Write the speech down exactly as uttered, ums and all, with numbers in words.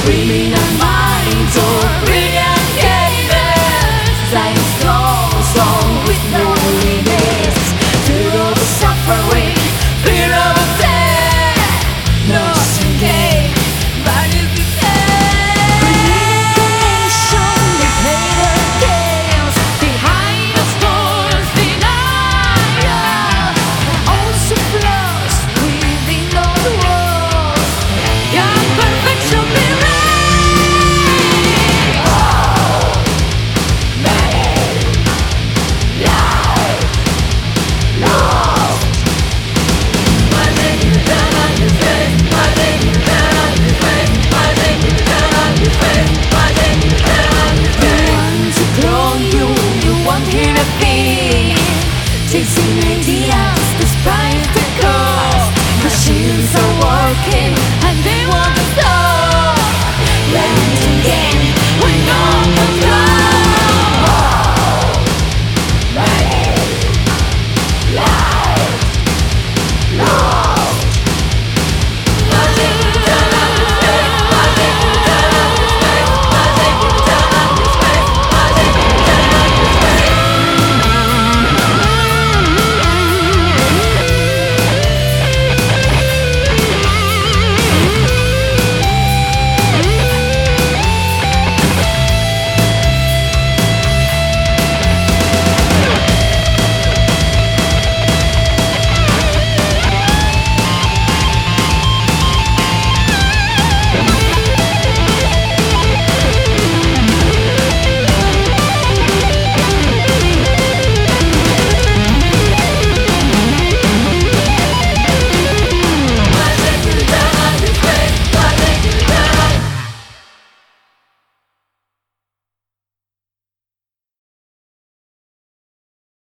brilliant minds or brilliant gamers, flying slow song with no limits. Fear of suffering, fear of death, no escape, but you can. Creation, they play the chaos behind the storms, denial. Also flaws within those walls. Young perfection be ready. Oh, many life lost. Why then you turn on your face? Why then you turn on your face? Why then you turn on your face? Why then you turn on your face? You want to clone you, you won't hear a thing. Chasing ideas despite the cost. Machines are working.